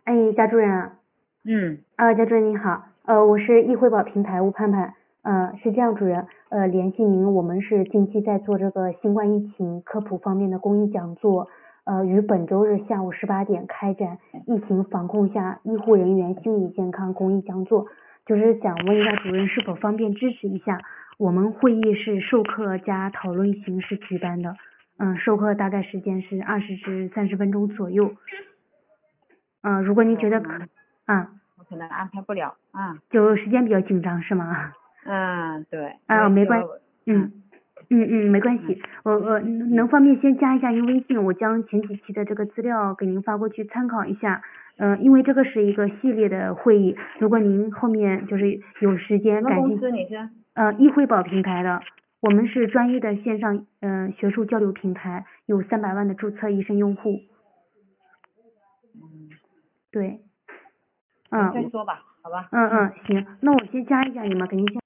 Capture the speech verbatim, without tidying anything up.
哎，贾主任。 嗯。 啊，贾主任你好，呃，我是易汇宝平台吴盼盼，呃，是这样主任，呃，联系您，我们是近期在做这个新冠疫情科普方面的公益讲座，呃，于本周日下午十八点开展疫情防控下医护人员心理健康公益讲座，就是想问一下主任是否方便支持一下，我们会议是授课加讨论形式举办的，嗯、呃，授课大概时间是二十至三十分钟左右，嗯、呃，如果您觉得可，啊。 我可能安排不了啊。 就时间比较紧张是吗？ 嗯，对。 啊，没关，嗯嗯嗯，没关系，我我能方便先加一下您微信，我将前几期的这个资料给您发过去参考一下。嗯、呃，因为这个是一个系列的会议，如果您后面就是有时间， 什么公司你是？ 呃，易汇宝平台的，我们是专业的线上嗯、呃、学术交流平台，有三百万的注册医生用户。 嗯。 对。嗯。 再说吧，好吧。 嗯嗯，行，那我先加一下你们，给您先。